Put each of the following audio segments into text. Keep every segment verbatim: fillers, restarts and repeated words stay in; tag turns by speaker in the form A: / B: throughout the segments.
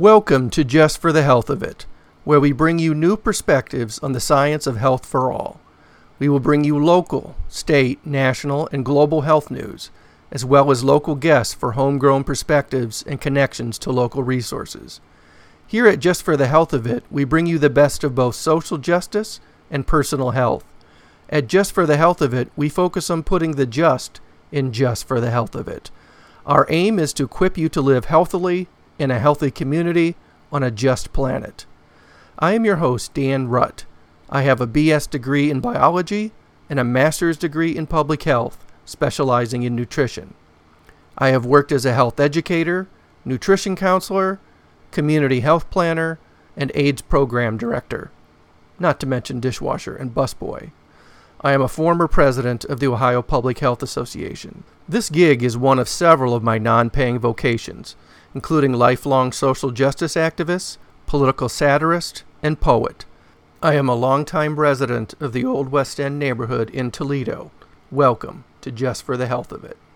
A: Welcome to Just for the Health of It, where we bring you new perspectives on the science of health for all. We will bring you local, state, national, and global health news, as well as local guests for homegrown perspectives and connections to local resources. Here at Just for the Health of It, we bring you the best of both social justice and personal health. At Just for the Health of It, we focus on putting the just in just for the health of it. Our aim is to equip you to live healthily in a healthy community on a just planet. I am your host, Dan Rutt. I have a B S degree in biology and a master's degree in public health, specializing in nutrition. I have worked as a health educator, nutrition counselor, community health planner, and AIDS program director, not to mention dishwasher and busboy. I am a former president of the Ohio Public Health Association. This gig is one of several of my non-paying vocations, including lifelong social justice activist, political satirist, and poet. I am a longtime resident of the Old West End neighborhood in Toledo. Welcome to Just for the Health of It.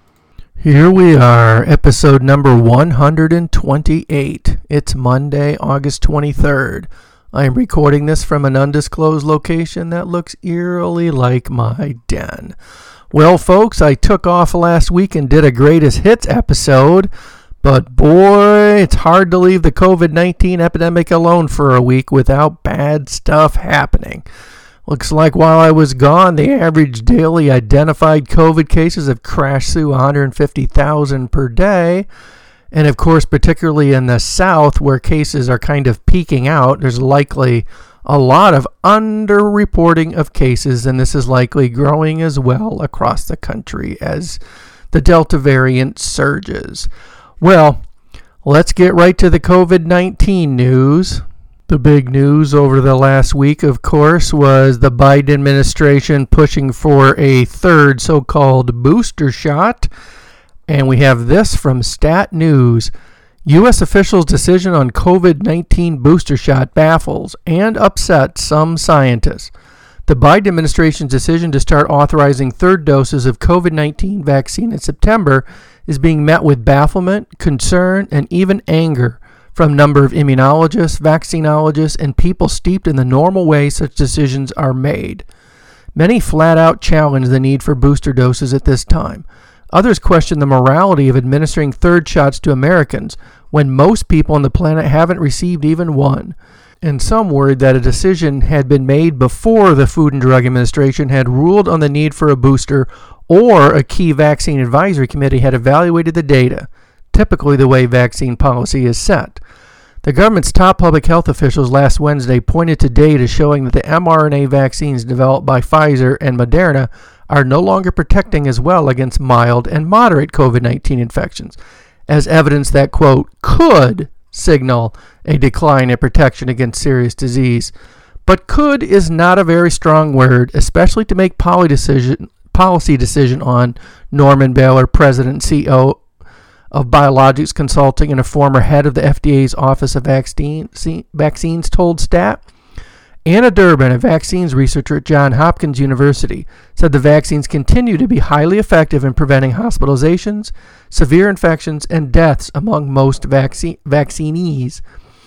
A: Here we are, episode number one hundred twenty-eight. It's Monday, August twenty-third. I am recording this from an undisclosed location that looks eerily like my den. Well, folks, I took off last week and did a greatest hits episode. But boy, it's hard to leave the covid nineteen epidemic alone for a week without bad stuff happening. Looks like while I was gone, the average daily identified COVID cases have crashed through one hundred fifty thousand per day. And of course, particularly in the South, where cases are kind of peaking out, there's likely a lot of underreporting of cases, and this is likely growing as well across the country as the Delta variant surges. Well, let's get right to the covid nineteen news. The big news over the last week, of course, was the Biden administration pushing for a third so-called booster shot. And we have this from Stat News. U S officials' decision on covid nineteen booster shot baffles and upsets some scientists. The Biden administration's decision to start authorizing third doses of covid nineteen vaccine in September is being met with bafflement, concern, and even anger from a number of immunologists, vaccinologists, and people steeped in the normal way such decisions are made. Many flat out challenge the need for booster doses at this time. Others question the morality of administering third shots to Americans when most people on the planet haven't received even one. And some worried that a decision had been made before the Food and Drug Administration had ruled on the need for a booster or a key vaccine advisory committee had evaluated the data, typically the way vaccine policy is set. The government's top public health officials last Wednesday pointed to data showing that the mRNA vaccines developed by Pfizer and Moderna are no longer protecting as well against mild and moderate covid nineteen infections, as evidence that, quote, could signal a decline in protection against serious disease. But could is not a very strong word, especially to make policy decision, policy decision on. Norman Baylor, president and C E O of Biologics Consulting and a former head of the F D A's Office of Vaccine, Vaccines, told Stat. Anna Durbin, a vaccines researcher at Johns Hopkins University, said the vaccines continue to be highly effective in preventing hospitalizations, severe infections, and deaths among most vaccine, vaccinees.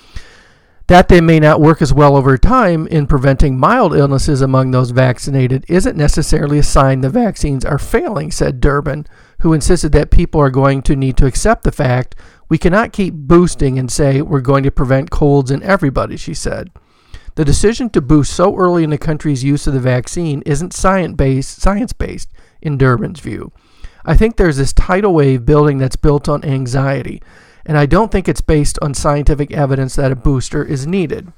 A: That they may not work as well over time in preventing mild illnesses among those vaccinated isn't necessarily a sign the vaccines are failing, said Durbin, who insisted that people are going to need to accept the fact we cannot keep boosting and say we're going to prevent colds in everybody, she said. The decision to boost so early in the country's use of the vaccine isn't science-based, science-based in Durbin's view. I think there's this tidal wave building that's built on anxiety, and I don't think it's based on scientific evidence that a booster is needed.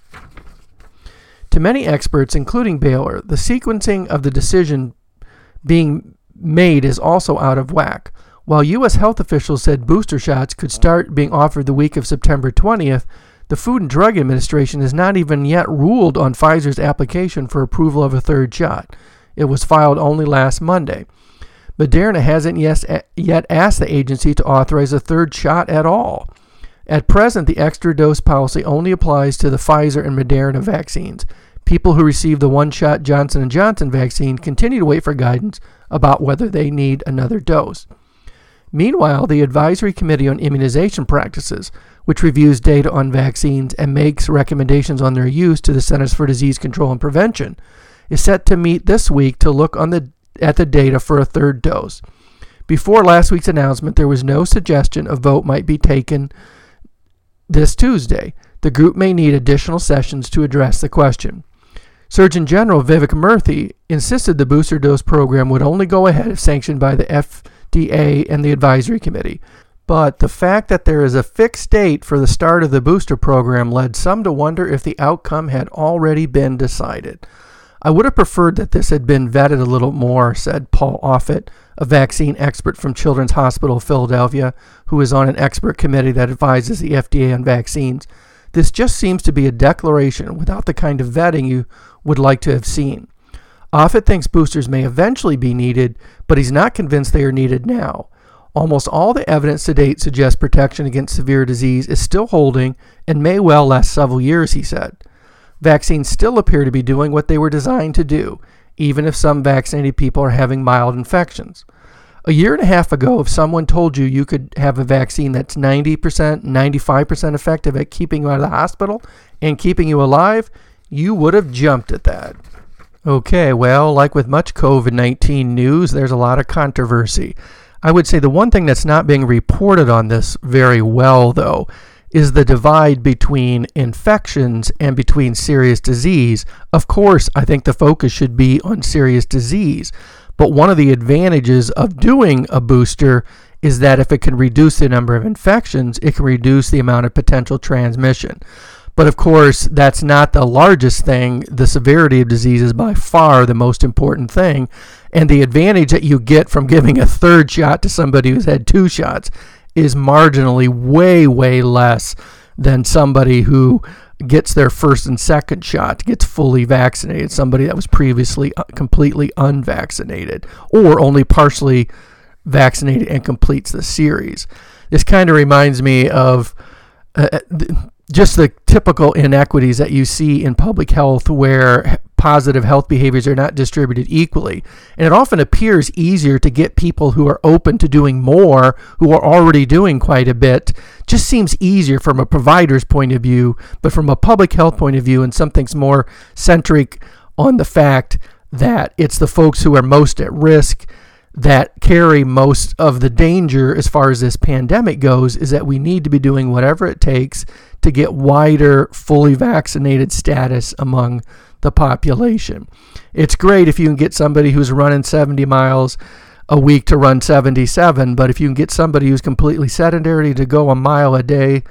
A: To many experts, including Baylor, the sequencing of the decision being made is also out of whack. While U S health officials said booster shots could start being offered the week of September twentieth, the Food and Drug Administration has not even yet ruled on Pfizer's application for approval of a third shot. It was filed only last Monday. Moderna hasn't yet asked the agency to authorize a third shot at all. At present, the extra dose policy only applies to the Pfizer and Moderna vaccines. People who receive the one-shot Johnson and Johnson vaccine continue to wait for guidance about whether they need another dose. Meanwhile, the Advisory Committee on Immunization Practices, which reviews data on vaccines and makes recommendations on their use to the Centers for Disease Control and Prevention, is set to meet this week to look on the, at the data for a third dose. Before last week's announcement, there was no suggestion a vote might be taken this Tuesday. The group may need additional sessions to address the question. Surgeon General Vivek Murthy insisted the booster dose program would only go ahead if sanctioned by the F D A and the Advisory Committee. But the fact that there is a fixed date for the start of the booster program led some to wonder if the outcome had already been decided. I would have preferred that this had been vetted a little more, said Paul Offit, a vaccine expert from Children's Hospital of Philadelphia, who is on an expert committee that advises the F D A on vaccines. This just seems to be a declaration without the kind of vetting you would like to have seen. Offit thinks boosters may eventually be needed, but he's not convinced they are needed now. Almost all the evidence to date suggests protection against severe disease is still holding and may well last several years, he said. Vaccines still appear to be doing what they were designed to do, even if some vaccinated people are having mild infections. A year and a half ago, if someone told you you could have a vaccine that's ninety percent, ninety-five percent effective at keeping you out of the hospital and keeping you alive, you would have jumped at that. Okay, well, like with much COVID nineteen news, there's a lot of controversy. I would say the one thing that's not being reported on this very well, though, is the divide between infections and between serious disease. Of course, I think the focus should be on serious disease, but one of the advantages of doing a booster is that if it can reduce the number of infections, it can reduce the amount of potential transmission. But of course, that's not the largest thing. The severity of disease is by far the most important thing, and the advantage that you get from giving a third shot to somebody who's had two shots is marginally way, way less than somebody who gets their first and second shot, gets fully vaccinated, somebody that was previously completely unvaccinated or only partially vaccinated and completes the series. This kind of reminds me of uh, just the typical inequities that you see in public health where positive health behaviors are not distributed equally. And it often appears easier to get people who are open to doing more, who are already doing quite a bit. Just seems easier from a provider's point of view, but from a public health point of view, and something's more centric on the fact that it's the folks who are most at risk that carry most of the danger as far as this pandemic goes, is that we need to be doing whatever it takes to get wider, fully vaccinated status among the population. It's great if you can get somebody who's running seventy miles a week to run seventy-seven, but if you can get somebody who's completely sedentary to go a mile a day,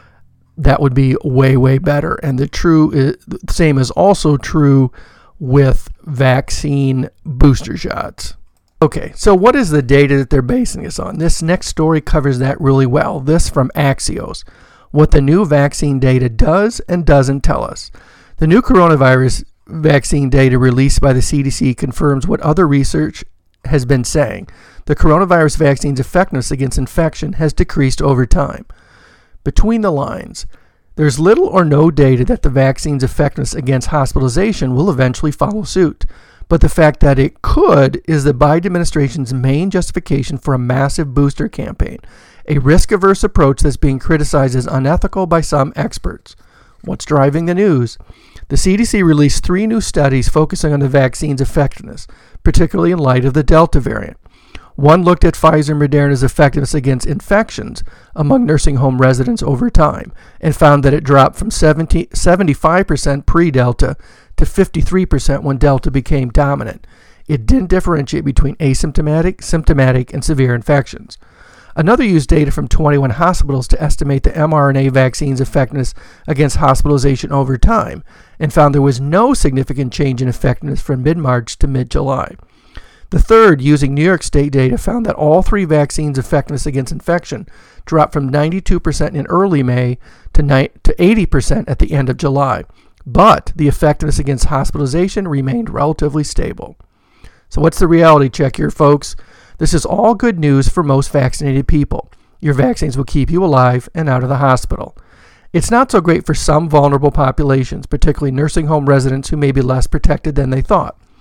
A: that would be way, way better. And the true is, the same is also true with vaccine booster shots. Okay, so what is the data that they're basing this on? This next story covers that really well. This from Axios. What the new vaccine data does and doesn't tell us. The new coronavirus vaccine data released by the C D C confirms what other research has been saying. The coronavirus vaccine's effectiveness against infection has decreased over time. Between the lines, there's little or no data that the vaccine's effectiveness against hospitalization will eventually follow suit. But the fact that it could is the Biden administration's main justification for a massive booster campaign, a risk-averse approach that's being criticized as unethical by some experts. What's driving the news? The C D C released three new studies focusing on the vaccine's effectiveness, particularly in light of the Delta variant. One looked at Pfizer and Moderna's effectiveness against infections among nursing home residents over time and found that it dropped from seventy, seventy-five percent pre-Delta to fifty-three percent when Delta became dominant. It didn't differentiate between asymptomatic, symptomatic, and severe infections. Another used data from twenty-one hospitals to estimate the mRNA vaccine's effectiveness against hospitalization over time and found there was no significant change in effectiveness from mid-March to mid-July. The third, using New York State data, found that all three vaccines' effectiveness against infection dropped from ninety-two percent in early May to eighty percent at the end of July, but the effectiveness against hospitalization remained relatively stable. So what's the reality check here, folks? This is all good news for most vaccinated people. Your vaccines will keep you alive and out of the hospital. It's not so great for some vulnerable populations, particularly nursing home residents who may be less protected than they thought.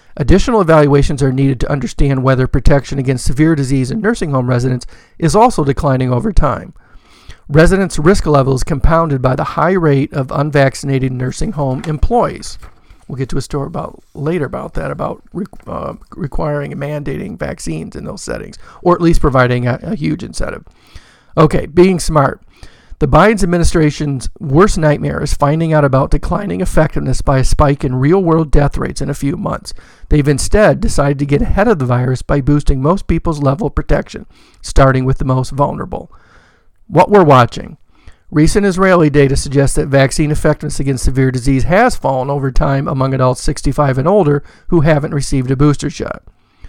A: Additional evaluations are needed to understand whether protection against severe disease in nursing home residents is also declining over time. Residents' risk level is compounded by the high rate of unvaccinated nursing home employees. We'll get to a story about later about that, about re, uh, requiring and mandating vaccines in those settings, or at least providing a, a huge incentive. Okay, being smart. The Biden administration's worst nightmare is finding out about declining effectiveness by a spike in real-world death rates in a few months. They've instead decided to get ahead of the virus by boosting most people's level of protection, starting with the most vulnerable. What we're watching. Recent Israeli data suggests that vaccine effectiveness against severe disease has fallen over time among adults sixty-five and older who haven't received a booster shot.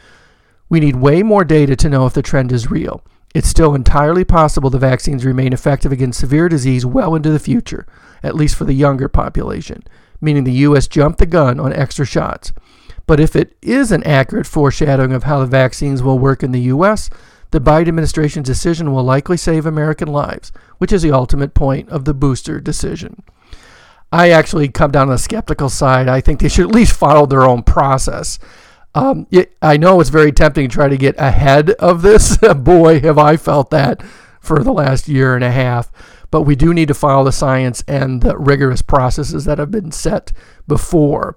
A: We need way more data to know if the trend is real. It's still entirely possible the vaccines remain effective against severe disease well into the future, at least for the younger population, meaning the U S jumped the gun on extra shots. But if it is an accurate foreshadowing of how the vaccines will work in the U S, the Biden administration's decision will likely save American lives, which is the ultimate point of the booster decision. I actually come down on the skeptical side. I think they should at least follow their own process. Um, it, I know it's very tempting to try to get ahead of this. Boy, have I felt that for the last year and a half. But we do need to follow the science and the rigorous processes that have been set before.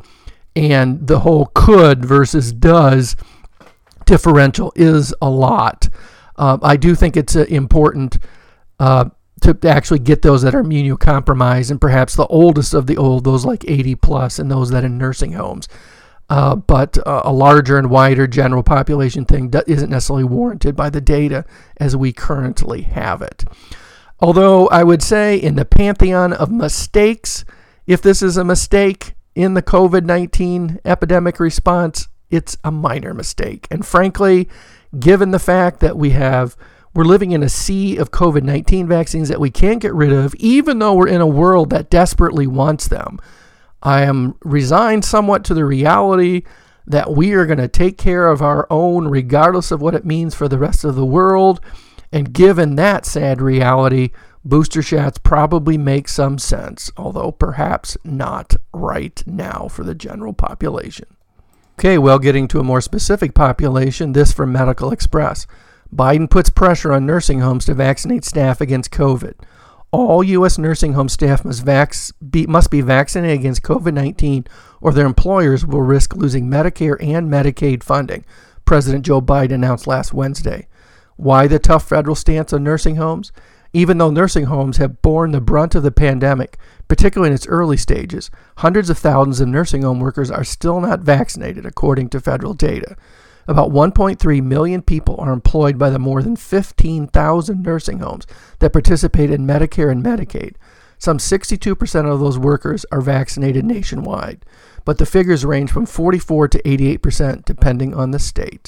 A: And the whole could versus does differential is a lot. Um, I do think it's uh, important uh, to actually get those that are immunocompromised and perhaps the oldest of the old, those like eighty plus, and those that are in nursing homes. Uh, but uh, a larger and wider general population thing do- isn't necessarily warranted by the data as we currently have it. Although I would say in the pantheon of mistakes, if this is a mistake in the covid nineteen epidemic response, it's a minor mistake. And frankly, given the fact that we have, we're living in a sea of covid nineteen vaccines that we can't get rid of, even though we're in a world that desperately wants them, I am resigned somewhat to the reality that we are going to take care of our own regardless of what it means for the rest of the world. And given that sad reality, booster shots probably make some sense, although perhaps not right now for the general population. Okay, well, getting to a more specific population, this from Medical Express. Biden puts pressure on nursing homes to vaccinate staff against COVID. All U S nursing home staff must, vac- be, must be vaccinated against covid nineteen or their employers will risk losing Medicare and Medicaid funding, President Joe Biden announced last Wednesday. Why the tough federal stance on nursing homes? Even though nursing homes have borne the brunt of the pandemic, particularly in its early stages, hundreds of thousands of nursing home workers are still not vaccinated, according to federal data. About one point three million people are employed by the more than fifteen thousand nursing homes that participate in Medicare and Medicaid. Some sixty-two percent of those workers are vaccinated nationwide, but the figures range from forty-four to eighty-eight percent depending on the state.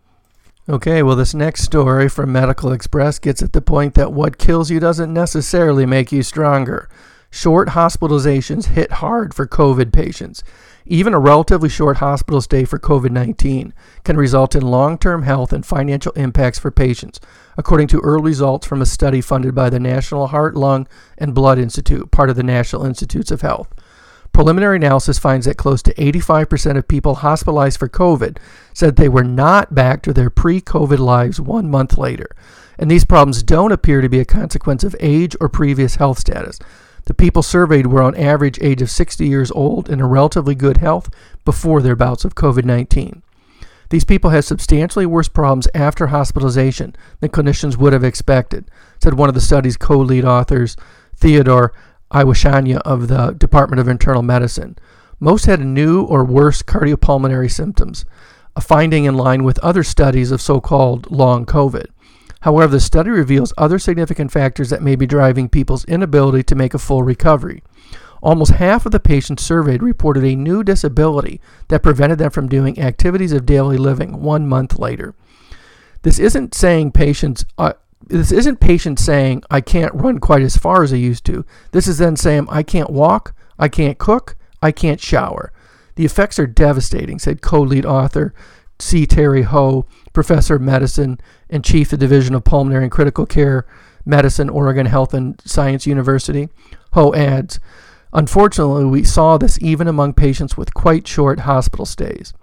A: Okay, well, this next story from Medical Express gets at the point that what kills you doesn't necessarily make you stronger. Short hospitalizations hit hard for COVID patients. Even a relatively short hospital stay for covid nineteen can result in long-term health and financial impacts for patients, according to early results from a study funded by the National Heart, Lung, and Blood Institute, part of the National Institutes of Health. Preliminary analysis finds that close to eighty-five percent of people hospitalized for COVID said they were not back to their pre-COVID lives one month later. And these problems don't appear to be a consequence of age or previous health status. The people surveyed were on average age of sixty years old and in relatively good health before their bouts of covid nineteen. These people had substantially worse problems after hospitalization than clinicians would have expected, said one of the study's co-lead authors, Theodore Iwashanya of the Department of Internal Medicine. Most had new or worse cardiopulmonary symptoms, a finding in line with other studies of so-called long COVID. However, the study reveals other significant factors that may be driving people's inability to make a full recovery. Almost half of the patients surveyed reported a new disability that prevented them from doing activities of daily living one month later. This isn't saying patients uh, this isn't patients saying, I can't run quite as far as I used to. This is them saying, I can't walk, I can't cook, I can't shower. The effects are devastating, said co-lead author C. Terry Ho, professor of medicine and chief of the Division of Pulmonary and Critical Care Medicine, Oregon Health and Science University. Ho adds, unfortunately, we saw this even among patients with quite short hospital stays.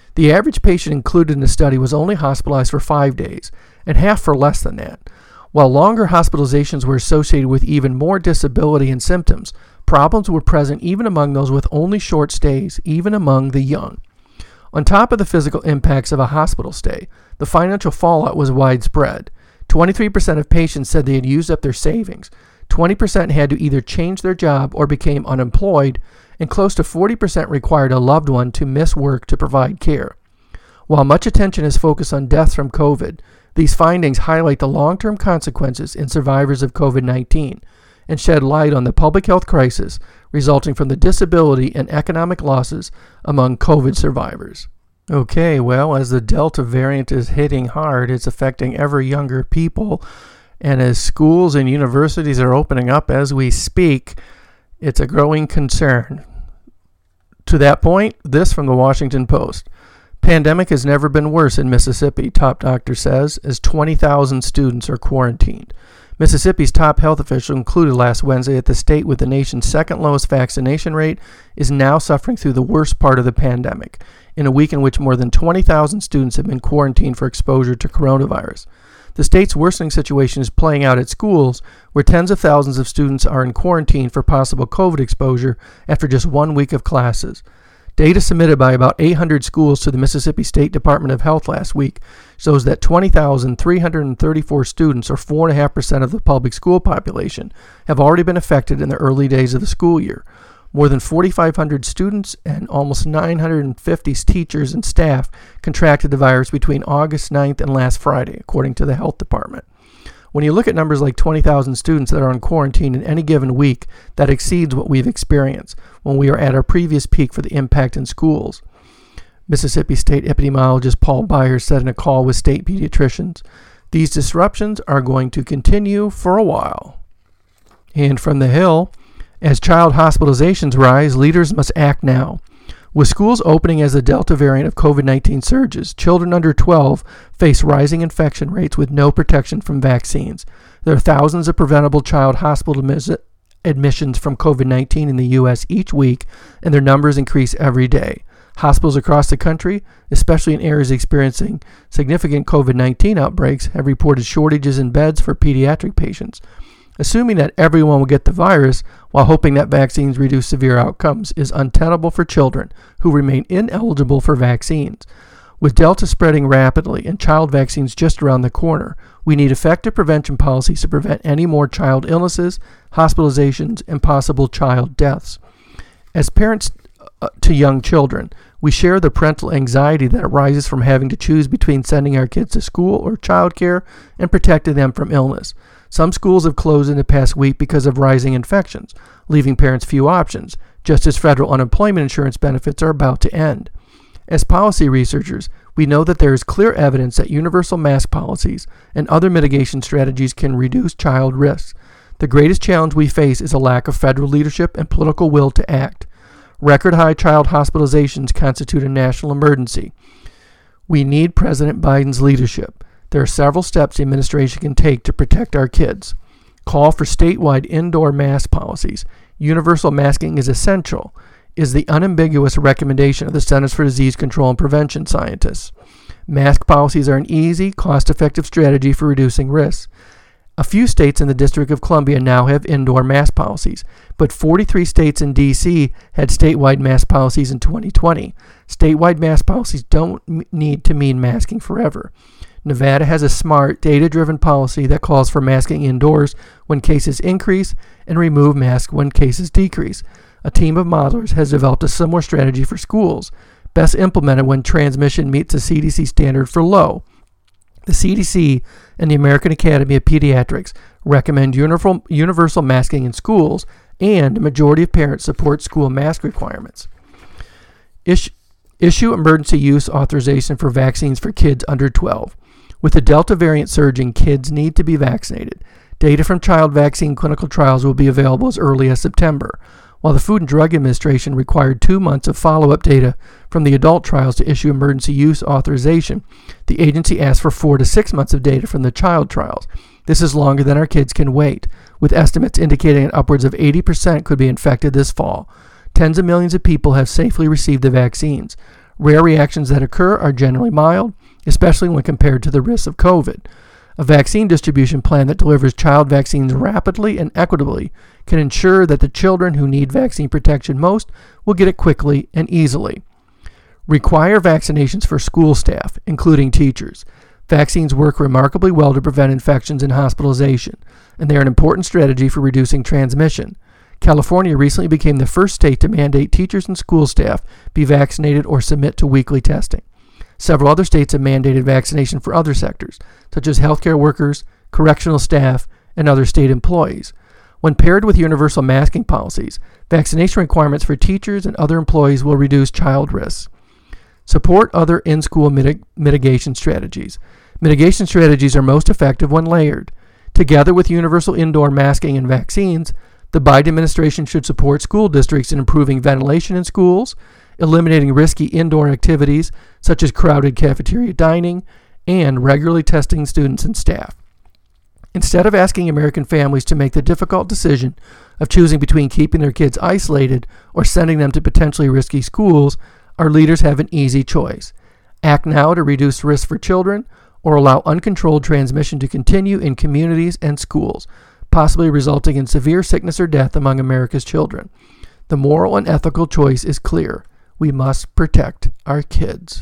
A: The average patient included in the study was only hospitalized for five days, and half for less than that. While longer hospitalizations were associated with even more disability and symptoms, problems were present even among those with only short stays, even among the young. On top of the physical impacts of a hospital stay, the financial fallout was widespread. twenty-three percent of patients said they had used up their savings. twenty percent had to either change their job or became unemployed, and close to forty percent required a loved one to miss work to provide care. While much attention is focused on deaths from COVID, these findings highlight the long-term consequences in survivors of COVID nineteen and shed light on the public health crisis resulting from the disability and economic losses among COVID survivors. Okay, well, as the Delta variant is hitting hard, it's affecting ever younger people, and as schools and universities are opening up as we speak, it's a growing concern. To that point, this from the Washington Post. Pandemic has never been worse in Mississippi, top doctor says, as twenty thousand students are quarantined. Mississippi's top health official concluded last Wednesday that the state with the nation's second lowest vaccination rate is now suffering through the worst part of the pandemic, in a week in which more than twenty thousand students have been quarantined for exposure to coronavirus. The state's worsening situation is playing out at schools, where tens of thousands of students are in quarantine for possible COVID exposure after just one week of classes. Data submitted by about eight hundred schools to the Mississippi State Department of Health last week shows that twenty thousand three hundred thirty-four students, or four point five percent of the public school population, have already been affected in the early days of the school year. More than four thousand five hundred students and almost nine hundred fifty teachers and staff contracted the virus between August ninth and last Friday, according to the health department. When you look at numbers like twenty thousand students that are on quarantine in any given week, that exceeds what we've experienced when we are at our previous peak for the impact in schools. Mississippi State epidemiologist Paul Byers said in a call with state pediatricians, "These disruptions are going to continue for a while." And from the Hill, as child hospitalizations rise, leaders must act now. With schools opening as the Delta variant of COVID nineteen surges, children under twelve face rising infection rates with no protection from vaccines. There are thousands of preventable child hospital admissions from COVID nineteen in the U S each week, and their numbers increase every day. Hospitals across the country, especially in areas experiencing significant COVID nineteen outbreaks, have reported shortages in beds for pediatric patients. Assuming that everyone will get the virus while hoping that vaccines reduce severe outcomes is untenable for children who remain ineligible for vaccines. With Delta spreading rapidly and child vaccines just around the corner, we need effective prevention policies to prevent any more child illnesses, hospitalizations, and possible child deaths. As parents uh, to young children, we share the parental anxiety that arises from having to choose between sending our kids to school or childcare and protecting them from illness. Some schools have closed in the past week because of rising infections, leaving parents few options, just as federal unemployment insurance benefits are about to end. As policy researchers, we know that there is clear evidence that universal mask policies and other mitigation strategies can reduce child risks. The greatest challenge we face is a lack of federal leadership and political will to act. Record high child hospitalizations constitute a national emergency. We need President Biden's leadership. There are several steps the administration can take to protect our kids. Call for statewide indoor mask policies. Universal masking is essential, is the unambiguous recommendation of the Centers for Disease Control and Prevention scientists. Mask policies are an easy, cost-effective strategy for reducing risks. A few states in the District of Columbia now have indoor mask policies, but forty-three states in D C had statewide mask policies in twenty twenty. Statewide mask policies don't m- need to mean masking forever. Nevada has a smart, data-driven policy that calls for masking indoors when cases increase and remove masks when cases decrease. A team of modelers has developed a similar strategy for schools, best implemented when transmission meets the C D C standard for low. The C D C and the American Academy of Pediatrics recommend universal, universal masking in schools, and a majority of parents support school mask requirements. Issue, issue emergency use authorization for vaccines for kids under twelve. With the Delta variant surging, kids need to be vaccinated. Data from child vaccine clinical trials will be available as early as September. While the Food and Drug Administration required two months of follow-up data from the adult trials to issue emergency use authorization, the agency asked for four to six months of data from the child trials. This is longer than our kids can wait, with estimates indicating that upwards of eighty percent could be infected this fall. Tens of millions of people have safely received the vaccines. Rare reactions that occur are generally mild, especially when compared to the risks of COVID. A vaccine distribution plan that delivers child vaccines rapidly and equitably can ensure that the children who need vaccine protection most will get it quickly and easily. Require vaccinations for school staff, including teachers. Vaccines work remarkably well to prevent infections and hospitalization, and they are an important strategy for reducing transmission. California recently became the first state to mandate teachers and school staff be vaccinated or submit to weekly testing. Several other states have mandated vaccination for other sectors, such as healthcare workers, correctional staff, and other state employees. When paired with universal masking policies, vaccination requirements for teachers and other employees will reduce child risks. Support other in-school mitig- mitigation strategies. Mitigation strategies are most effective when layered. Together with universal indoor masking and vaccines, the Biden administration should support school districts in improving ventilation in schools, eliminating risky indoor activities such as crowded cafeteria dining, and regularly testing students and staff. Instead of asking American families to make the difficult decision of choosing between keeping their kids isolated or sending them to potentially risky schools, our leaders have an easy choice. Act now to reduce risk for children or allow uncontrolled transmission to continue in communities and schools, possibly resulting in severe sickness or death among America's children. The moral and ethical choice is clear. We must protect our kids.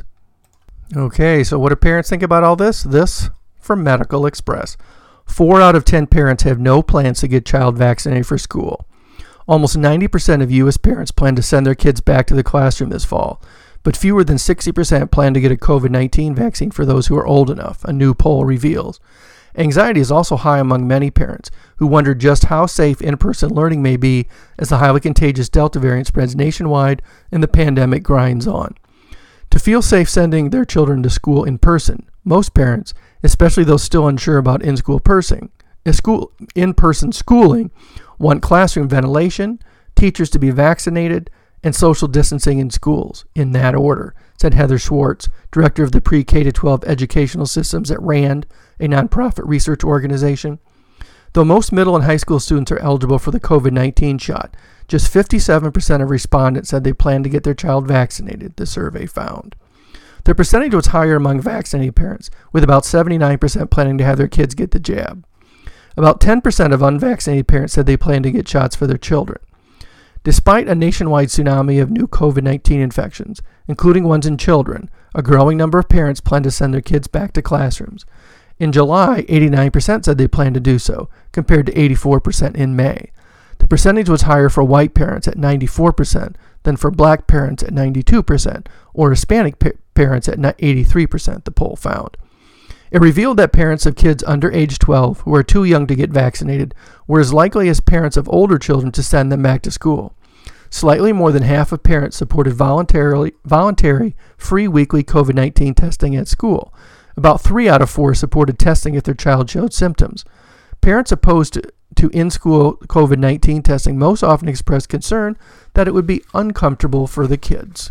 A: Okay, so what do parents think about all this? This from Medical Express. Four out of ten parents have no plans to get child vaccinated for school. Almost ninety percent of U S parents plan to send their kids back to the classroom this fall, but fewer than sixty percent plan to get a COVID nineteen vaccine for those who are old enough, a new poll reveals. Anxiety is also high among many parents who wonder just how safe in-person learning may be as the highly contagious Delta variant spreads nationwide and the pandemic grinds on. To feel safe sending their children to school in person, most parents, especially those still unsure about in-school person, school, in-person schooling, want classroom ventilation, teachers to be vaccinated, and social distancing in schools, in that order, said Heather Schwartz, director of the pre-K to twelve educational systems at RAND, a nonprofit research organization. Though most middle and high school students are eligible for the COVID nineteen shot, just fifty-seven percent of respondents said they plan to get their child vaccinated, the survey found. The percentage was higher among vaccinated parents, with about seventy-nine percent planning to have their kids get the jab. About ten percent of unvaccinated parents said they plan to get shots for their children. Despite a nationwide tsunami of new COVID nineteen infections, including ones in children, a growing number of parents plan to send their kids back to classrooms. In July, eighty-nine percent said they planned to do so, compared to eighty-four percent in May. The percentage was higher for white parents at ninety-four percent than for black parents at ninety-two percent, or Hispanic pa- parents at eighty-three percent, the poll found. It revealed that parents of kids under age twelve who are too young to get vaccinated were as likely as parents of older children to send them back to school. Slightly more than half of parents supported voluntarily, voluntary free weekly COVID nineteen testing at school. About three out of four supported testing if their child showed symptoms. Parents opposed to, to in-school COVID nineteen testing most often expressed concern that it would be uncomfortable for the kids.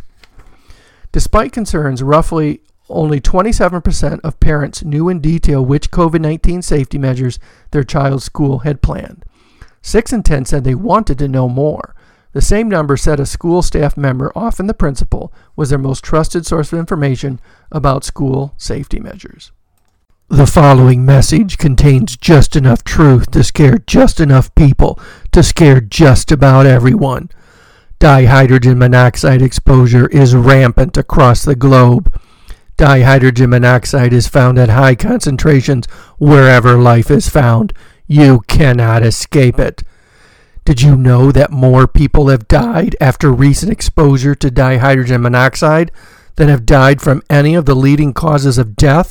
A: Despite concerns, roughly only twenty-seven percent of parents knew in detail which COVID nineteen safety measures their child's school had planned. Six in ten said they wanted to know more. The same number said a school staff member, often the principal, was their most trusted source of information about school safety measures. The following message contains just enough truth to scare just enough people to scare just about everyone. Dihydrogen monoxide exposure is rampant across the globe. Dihydrogen monoxide is found at high concentrations wherever life is found. You cannot escape it. Did you know that more people have died after recent exposure to dihydrogen monoxide than have died from any of the leading causes of death?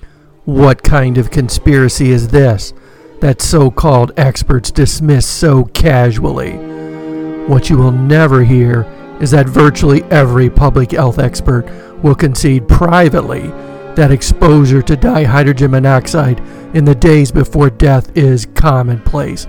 A: What kind of conspiracy is this that so-called experts dismiss so casually? What you will never hear is that virtually every public health expert will concede privately that exposure to dihydrogen monoxide in the days before death is commonplace.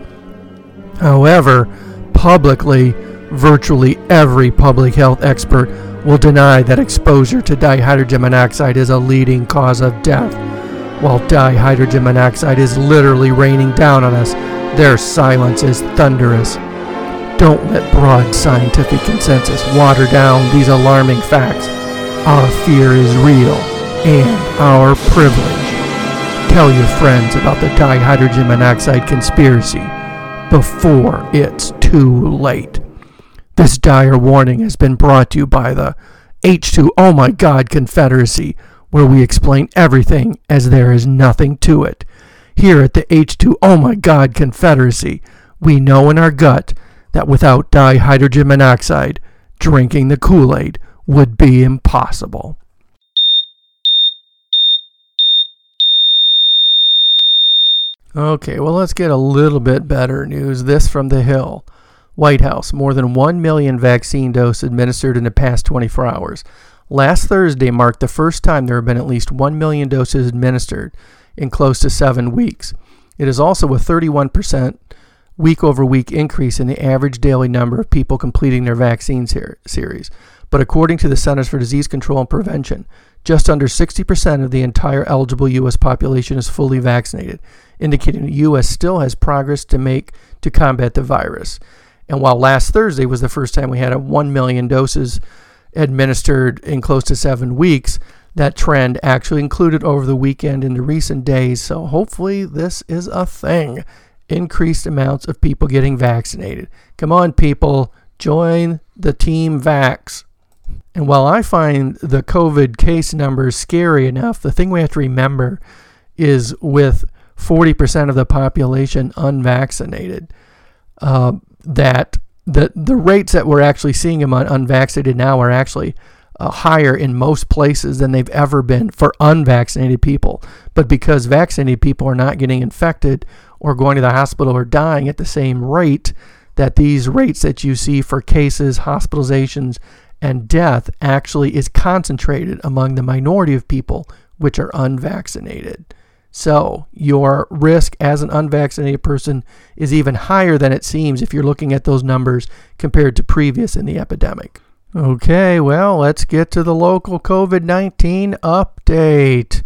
A: However, publicly, virtually every public health expert will deny that exposure to dihydrogen monoxide is a leading cause of death. While dihydrogen monoxide is literally raining down on us, their silence is thunderous. Don't let broad scientific consensus water down these alarming facts. Our fear is real and our privilege. Tell your friends about the dihydrogen monoxide conspiracy before it's too late. This dire warning has been brought to you by the H two Oh My God Confederacy, where we explain everything as there is nothing to it. Here at the H two Oh My God Confederacy, we know in our gut that without dihydrogen monoxide, drinking the Kool-Aid would be impossible. Okay, well, let's get a little bit better news. This from The Hill. White House, more than one million vaccine doses administered in the past twenty-four hours. Last Thursday marked the first time there have been at least one million doses administered in close to seven weeks. It is also a thirty-one percent week-over-week increase in the average daily number of people completing their vaccine ser- series. But according to the Centers for Disease Control and Prevention, just under sixty percent of the entire eligible U S population is fully vaccinated, indicating the U S still has progress to make to combat the virus. And while last Thursday was the first time we had a one million doses administered in close to seven weeks, that trend actually included over the weekend into recent days. So hopefully this is a thing. Increased amounts of people getting vaccinated. Come on, people, join the team vax. And while I find the COVID case numbers scary enough, the thing we have to remember is with forty percent of the population unvaccinated, uh, that the the rates that we're actually seeing among unvaccinated now are actually uh, higher in most places than they've ever been for unvaccinated people. But because vaccinated people are not getting infected or going to the hospital or dying at the same rate, that these rates that you see for cases, hospitalizations, and death actually is concentrated among the minority of people which are unvaccinated. So your risk as an unvaccinated person is even higher than it seems if you're looking at those numbers compared to previous in the epidemic. Okay, well, let's get to the local COVID nineteen update.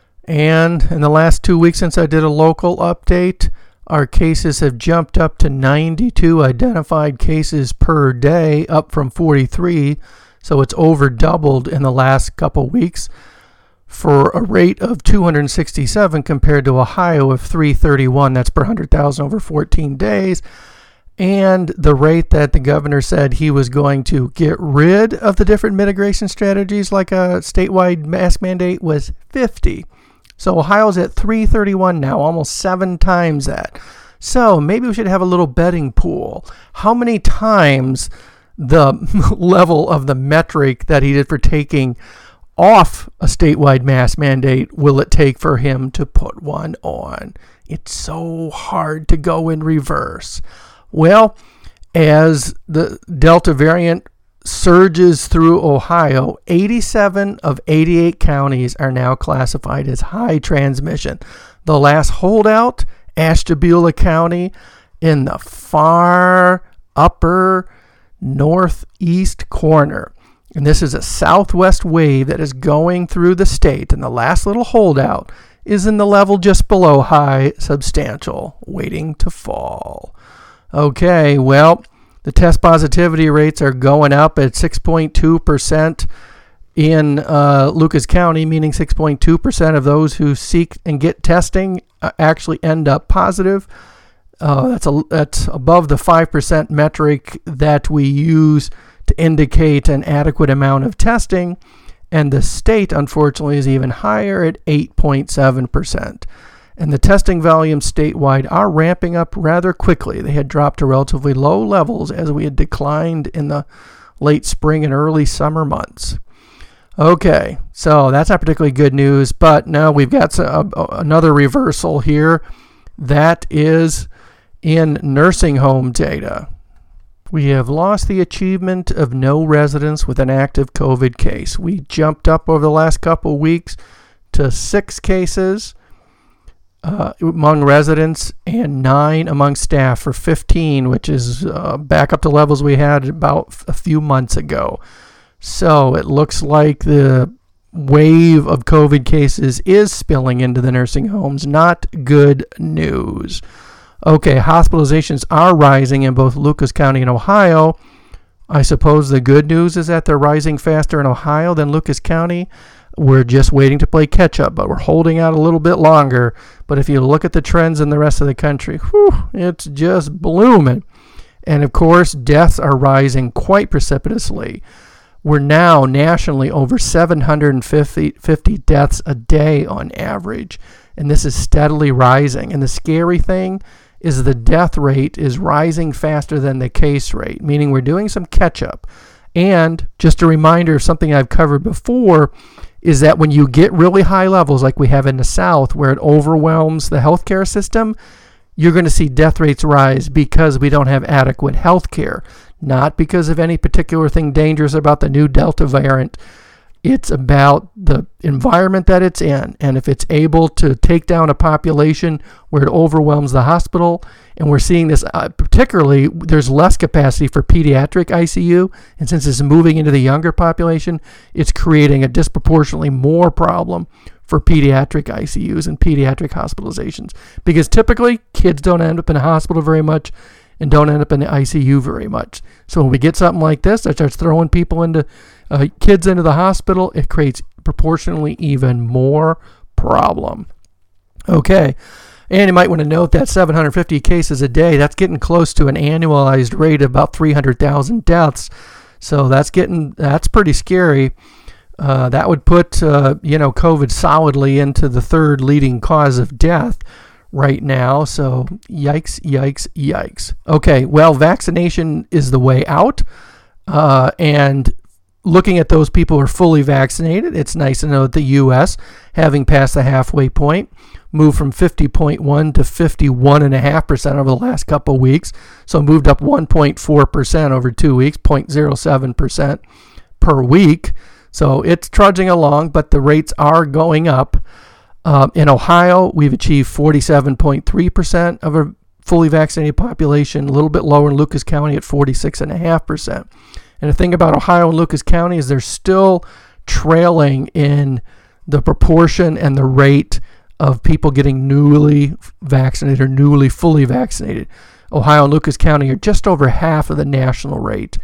A: And in the last two weeks since I did a local update, our cases have jumped up to ninety-two identified cases per day, up from forty-three. So it's over doubled in the last couple weeks, for a rate of two hundred sixty-seven compared to Ohio of three thirty-one. That's per one hundred thousand over fourteen days. And the rate that the governor said he was going to get rid of the different mitigation strategies like a statewide mask mandate was fifty. So Ohio's at three thirty-one now, almost seven times that. So maybe we should have a little betting pool. How many times the level of the metric that he did for taking off a statewide mask mandate will it take for him to put one on? It's so hard to go in reverse. Well, as the Delta variant surges through Ohio, eighty-seven of eighty-eight counties are now classified as high transmission. The last holdout, Ashtabula County, in the far upper northeast corner. And this is a southwest wave that is going through the state, and the last little holdout is in the level just below high substantial, waiting to fall. Okay, well, the test positivity rates are going up at six point two percent in uh, Lucas County, meaning six point two percent of those who seek and get testing uh, actually end up positive. Uh, that's a, that's above the five percent metric that we use to indicate an adequate amount of testing. And the state, unfortunately, is even higher at eight point seven percent. And the testing volumes statewide are ramping up rather quickly. They had dropped to relatively low levels as we had declined in the late spring and early summer months. Okay, so that's not particularly good news, but now we've got a, a, another reversal here. That is in nursing home data. We have lost the achievement of no residents with an active COVID case. We jumped up over the last couple weeks to six cases uh, among residents and nine among staff for fifteen, which is uh, back up to levels we had about a few months ago. So it looks like the wave of COVID cases is spilling into the nursing homes. Not good news. Okay, hospitalizations are rising in both Lucas County and Ohio. I suppose the good news is that they're rising faster in Ohio than Lucas County. We're just waiting to play catch up, but we're holding out a little bit longer. But if you look at the trends in the rest of the country, whew, it's just blooming. And of course, deaths are rising quite precipitously. We're now nationally over seven hundred fifty deaths a day on average, and this is steadily rising. And the scary thing is the death rate is rising faster than the case rate, meaning we're doing some catch up. And just a reminder of something I've covered before is that when you get really high levels like we have in the South where it overwhelms the healthcare system, you're going to see death rates rise because we don't have adequate health care, not because of any particular thing dangerous about the new Delta variant. It's about the environment that it's in, and if it's able to take down a population where it overwhelms the hospital, and we're seeing this uh, particularly, there's less capacity for pediatric I C U, and since it's moving into the younger population, it's creating a disproportionately more problem for pediatric I C Us and pediatric hospitalizations, because typically kids don't end up in a hospital very much and don't end up in the I C U very much. So when we get something like this that starts throwing people into uh, kids into the hospital, it creates proportionally even more problem. Okay, and you might want to note that seven hundred fifty cases a day, that's getting close to an annualized rate of about three hundred thousand deaths. So that's getting, that's pretty scary. Uh, that would put, uh, you know, COVID solidly into the third leading cause of death right now. So yikes, yikes, yikes. Okay, well, vaccination is the way out. Uh, and looking at those people who are fully vaccinated, it's nice to know that the U S, having passed the halfway point, moved from fifty point one to fifty-one point five percent over the last couple of weeks. So moved up one point four percent over two weeks, zero point zero seven percent per week. So it's trudging along, but the rates are going up. Um, in Ohio, we've achieved forty-seven point three percent of a fully vaccinated population, a little bit lower in Lucas County at forty-six point five percent. And the thing about Ohio and Lucas County is they're still trailing in the proportion and the rate of people getting newly vaccinated or newly fully vaccinated. Ohio and Lucas County are just over half of the national rate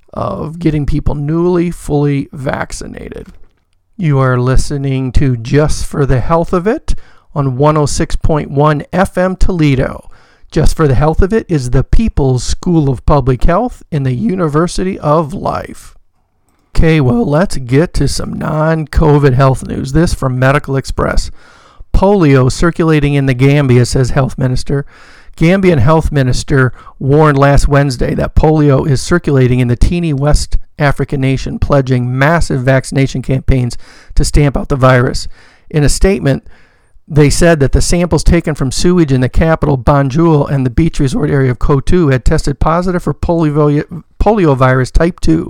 A: of getting people newly fully vaccinated. You are listening to Just for the Health of It on one oh six point one F M Toledo. Just for the Health of It is the People's School of Public Health in the University of Life. Okay, well, let's get to some non-COVID health news. This from Medical Express. Polio circulating in the Gambia, says Health Minister. Gambian Health Minister warned last Wednesday that polio is circulating in the teeny West African nation, pledging massive vaccination campaigns to stamp out the virus. In a statement, they said that the samples taken from sewage in the capital, Banjul, and the beach resort area of Kotu had tested positive for polio, poliovirus type two.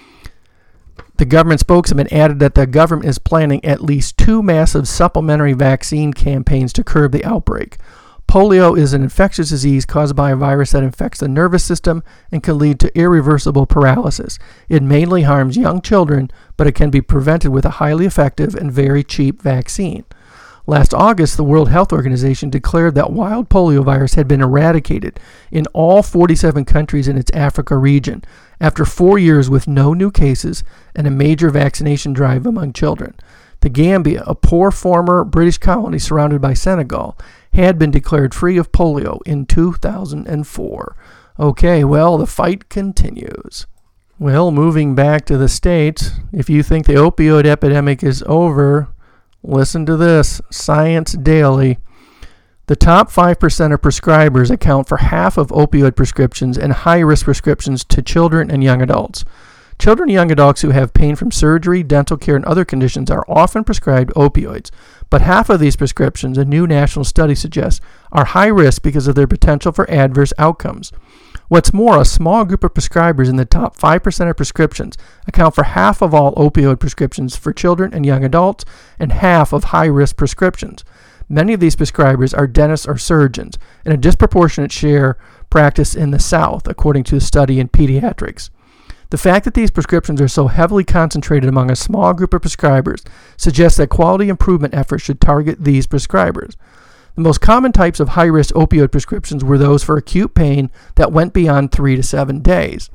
A: The government spokesman added that the government is planning at least two massive supplementary vaccine campaigns to curb the outbreak. Polio is an infectious disease caused by a virus that infects the nervous system and can lead to irreversible paralysis. It mainly harms young children, but it can be prevented with a highly effective and very cheap vaccine. Last August, the World Health Organization declared that wild poliovirus had been eradicated in all forty-seven countries in its Africa region after four years with no new cases and a major vaccination drive among children. The Gambia, a poor former British colony surrounded by Senegal, had been declared free of polio in two thousand four. Okay, well, the fight continues. Well, moving back to the States, if you think the opioid epidemic is over, listen to this. Science Daily. The top five percent of prescribers account for half of opioid prescriptions and high-risk prescriptions to children and young adults. Children and young adults who have pain from surgery, dental care, and other conditions are often prescribed opioids, but half of these prescriptions, a new national study suggests, are high risk because of their potential for adverse outcomes. What's more, a small group of prescribers in the top five percent of prescriptions account for half of all opioid prescriptions for children and young adults and half of high-risk prescriptions. Many of these prescribers are dentists or surgeons, and a disproportionate share practice in the South, according to a study in pediatrics. The fact that these prescriptions are so heavily concentrated among a small group of prescribers suggests that quality improvement efforts should target these prescribers. The most common types of high-risk opioid prescriptions were those for acute pain that went beyond three to seven days.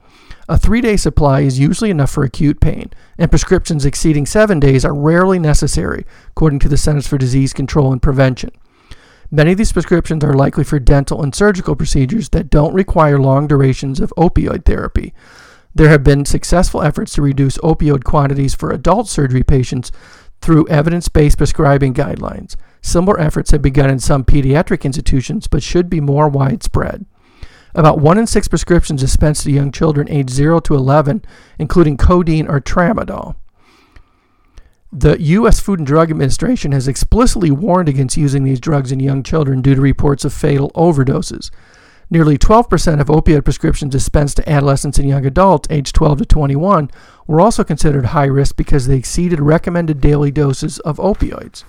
A: A three-day supply is usually enough for acute pain, and prescriptions exceeding seven days are rarely necessary, according to the Centers for Disease Control and Prevention. Many of these prescriptions are likely for dental and surgical procedures that don't require long durations of opioid therapy. There have been successful efforts to reduce opioid quantities for adult surgery patients through evidence-based prescribing guidelines. Similar efforts have begun in some pediatric institutions, but should be more widespread. About one in six prescriptions dispensed to young children aged zero to eleven, including codeine or tramadol. The U S Food and Drug Administration has explicitly warned against using these drugs in young children due to reports of fatal overdoses. Nearly twelve percent of opioid prescriptions dispensed to adolescents and young adults aged twelve to twenty-one were also considered high risk because they exceeded recommended daily doses of opioids.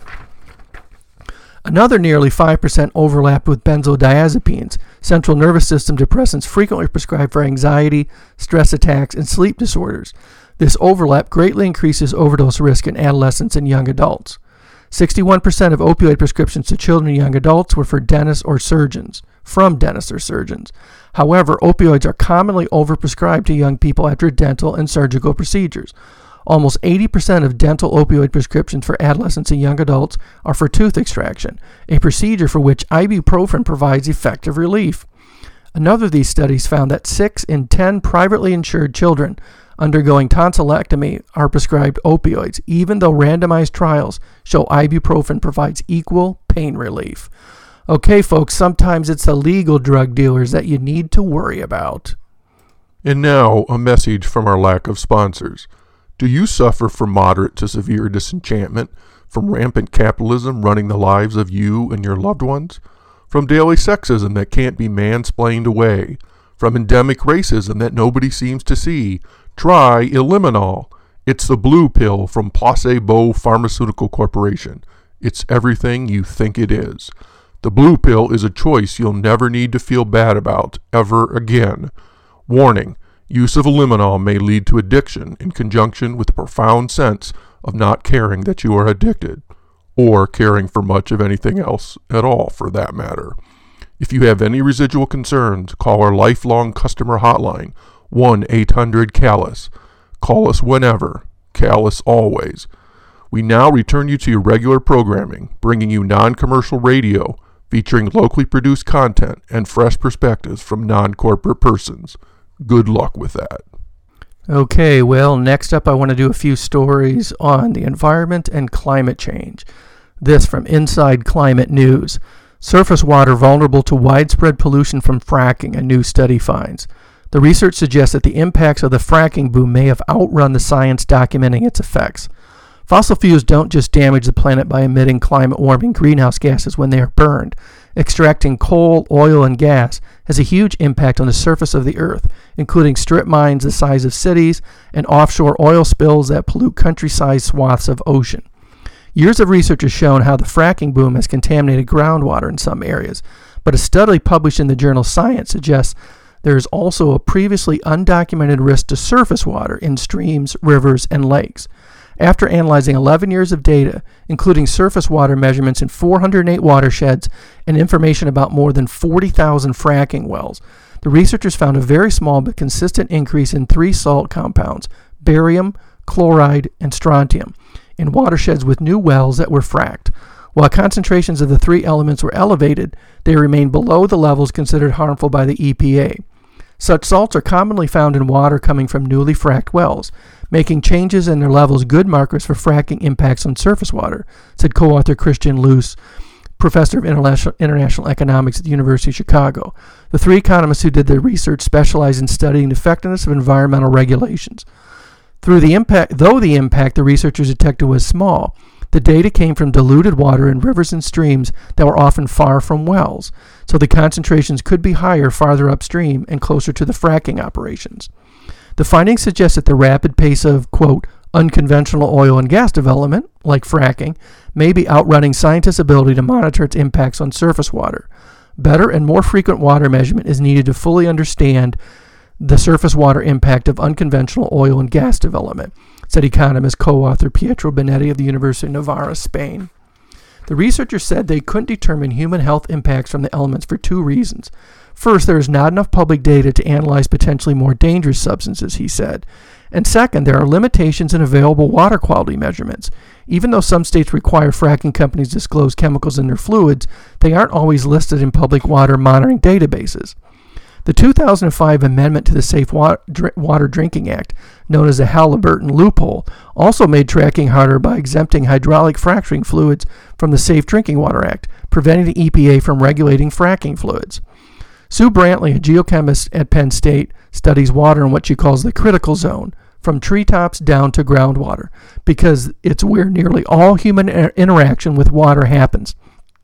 A: Another nearly five percent overlapped with benzodiazepines, central nervous system depressants frequently prescribed for anxiety, stress attacks, and sleep disorders. This overlap greatly increases overdose risk in adolescents and young adults. sixty-one percent of opioid prescriptions to children and young adults were for dentists or surgeons, from dentists or surgeons. However, opioids are commonly overprescribed to young people after dental and surgical procedures. Almost eighty percent of dental opioid prescriptions for adolescents and young adults are for tooth extraction, a procedure for which ibuprofen provides effective relief. Another of these studies found that six in ten privately insured children undergoing tonsillectomy are prescribed opioids, even though randomized trials show ibuprofen provides equal pain relief. Okay, folks, sometimes it's the legal drug dealers that you need to worry about.
B: And now, a message from our lack of sponsors. Do you suffer from moderate to severe disenchantment from rampant capitalism running the lives of you and your loved ones? From daily sexism that can't be mansplained away? From endemic racism that nobody seems to see? Try Eliminol. It's the blue pill from Placebo Pharmaceutical Corporation. It's everything you think it is. The blue pill is a choice you'll never need to feel bad about ever again. Warning. Use of Eliminol may lead to addiction in conjunction with a profound sense of not caring that you are addicted, or caring for much of anything else at all, for that matter. If you have any residual concerns, call our lifelong customer hotline, one eight hundred callus. Call us whenever, callus always. We now return you to your regular programming, bringing you non-commercial radio, featuring locally produced content and fresh perspectives from non-corporate persons. Good luck with that.
A: Okay, well, next up I want to do a few stories on the environment and climate change. This from Inside Climate News. Surface water vulnerable to widespread pollution from fracking, a new study finds. The research suggests that the impacts of the fracking boom may have outrun the science documenting its effects. Fossil fuels don't just damage the planet by emitting climate-warming greenhouse gases when they are burned. Extracting coal, oil, and gas has a huge impact on the surface of the earth, including strip mines the size of cities and offshore oil spills that pollute country-sized swaths of ocean. Years of research has shown how the fracking boom has contaminated groundwater in some areas, but a study published in the journal Science suggests there is also a previously undocumented risk to surface water in streams, rivers, and lakes. After analyzing eleven years of data, including surface water measurements in four hundred eight watersheds and information about more than forty thousand fracking wells, the researchers found a very small but consistent increase in three salt compounds, barium, chloride, and strontium, in watersheds with new wells that were fracked. While concentrations of the three elements were elevated, they remained below the levels considered harmful by the E P A. Such salts are commonly found in water coming from newly fracked wells, making changes in their levels good markers for fracking impacts on surface water, said co-author Christian Luce, professor of international, international economics at the University of Chicago. The three economists who did the research specialize in studying the effectiveness of environmental regulations. Through the impact, though the impact the researchers detected was small, the data came from diluted water in rivers and streams that were often far from wells, so the concentrations could be higher farther upstream and closer to the fracking operations. The findings suggest that the rapid pace of, quote, unconventional oil and gas development, like fracking, may be outrunning scientists' ability to monitor its impacts on surface water. Better and more frequent water measurement is needed to fully understand the surface water impact of unconventional oil and gas development, said economist co-author Pietro Benetti of the University of Navarra, Spain. The researchers said they couldn't determine human health impacts from the elements for two reasons. First, there is not enough public data to analyze potentially more dangerous substances, he said. And second, there are limitations in available water quality measurements. Even though some states require fracking companies to disclose chemicals in their fluids, they aren't always listed in public water monitoring databases. The two thousand five amendment to the Safe Water Drinking Act, known as the Halliburton loophole, also made tracking harder by exempting hydraulic fracturing fluids from the Safe Drinking Water Act, preventing the E P A from regulating fracking fluids. Sue Brantley, a geochemist at Penn State, studies water in what she calls the critical zone, from treetops down to groundwater, because it's where nearly all human interaction with water happens.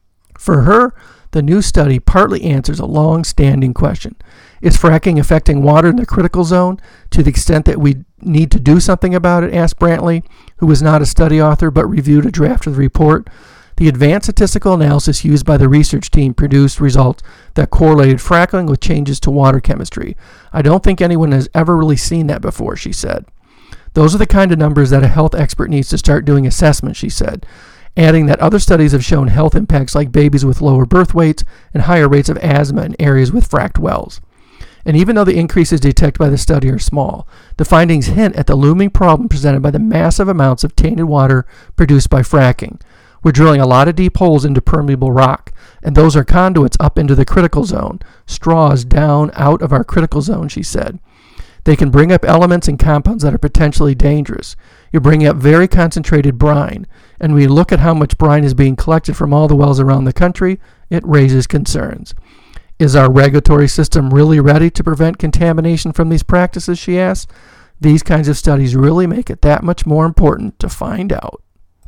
A: For her, the new study partly answers a long-standing question. Is fracking affecting water in the critical zone to the extent that we need to do something about it, asked Brantley, who was not a study author but reviewed a draft of the report. The advanced statistical analysis used by the research team produced results that correlated fracking with changes to water chemistry. I don't think anyone has ever really seen that before, she said. Those are the kind of numbers that a health expert needs to start doing assessments, she said, adding that other studies have shown health impacts like babies with lower birth weights and higher rates of asthma in areas with fracked wells. And even though the increases detected by the study are small, the findings hint at the looming problem presented by the massive amounts of tainted water produced by fracking. We're drilling a lot of deep holes into permeable rock, and those are conduits up into the critical zone, straws down out of our critical zone, she said. They can bring up elements and compounds that are potentially dangerous. You're bringing up very concentrated brine, and when you look at how much brine is being collected from all the wells around the country, it raises concerns. Is our regulatory system really ready to prevent contamination from these practices, she asked. These kinds of studies really make it that much more important to find out.